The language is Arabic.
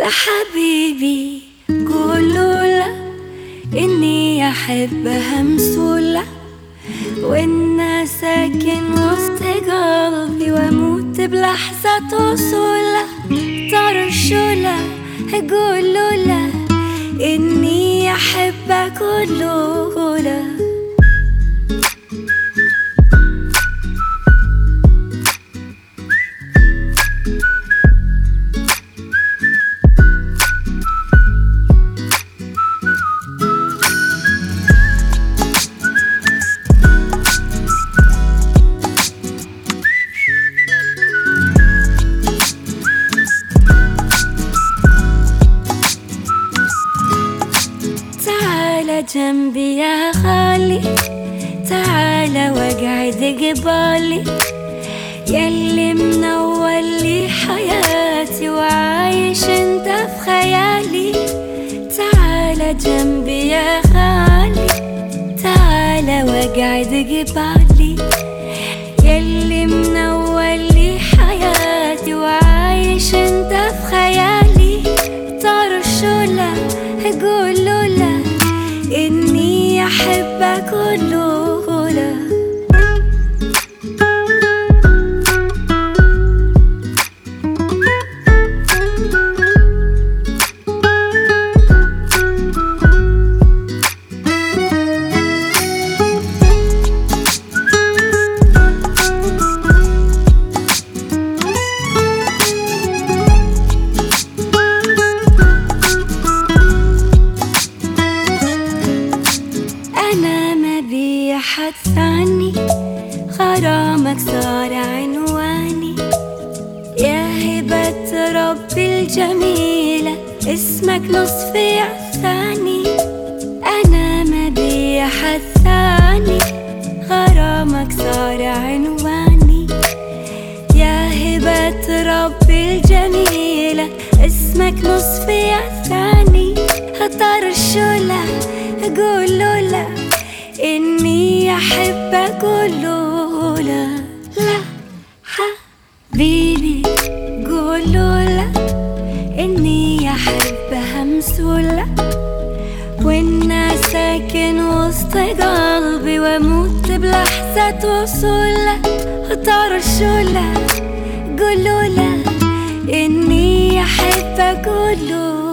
حبيبي قولوا له إني أحبها مسؤولة، وإنه ساكن وسط قلبي وأموت بلحظة وصوله. طرشوا له قولوا له إني أحبه قولوا له. جنبي يا غالي، تعال واقعد قبالي، ياللي منور لي حياتي وعايش انت في خيالي. تعال جنبي يا غالي، تعال واقعد قبالي، ياللي منور لي حياتي وعايش انت في خيالي. طرشوا له قولوا له إني أحبك قولوا له. أنا ما بي أحد ثاني، غرامك صار عنواني، يا هبة ربي الجميلة اسمك نصفي الثاني. أنا ما بي أحد ثاني، غرامك صار عنواني، يا هبة ربي الجميلة اسمك نصفي الثاني. طرشوا له قولوا له إني أحبك قولوا له. لا حبيبي قولوا له إني أحبها مسؤولة، وإنه ساكن وسط قلبي وأموت بلحظة وصوله. طرشوا له قولوا له إني أحبك قولوا